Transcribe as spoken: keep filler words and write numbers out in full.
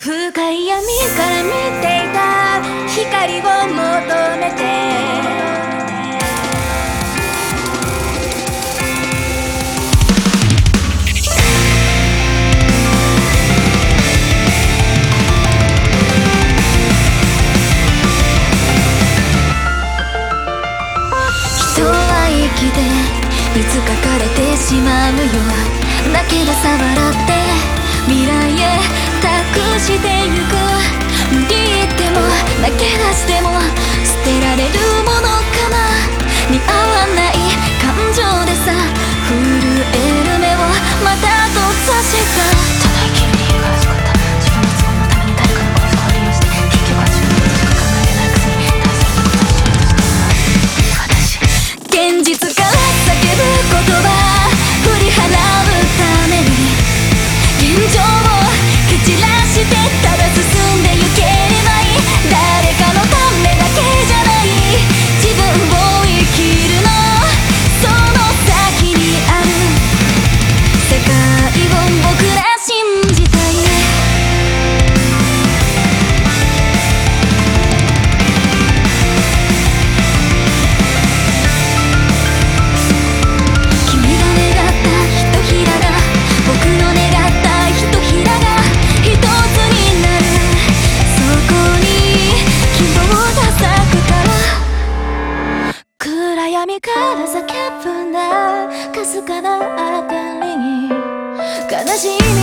深い闇から見ていた光を求めて人は生きていつか枯れてしまうよ。だけどさ笑って未来へ託してゆく。無理言っても泣け出しても捨てられるものかな。似合わない感情でさ震える目をまた閉ざした。ただ生きる理由が薄かった。自分の都合のために誰かの心を利用して結局は自分のことしか考えてないくせに大切なことを一緒に私現実から叫ぶ言葉振り払うために現状を蹴散らしてただ進んでゆければいい。誰かのためだけじゃない自分を生きるのその先にある世界を僕ら信じたい。君が願ったひとひらが僕の願ったひとひらが一つになる。そこに希望が咲くから暗闇から叫ぶなかすかな明かりに悲しみ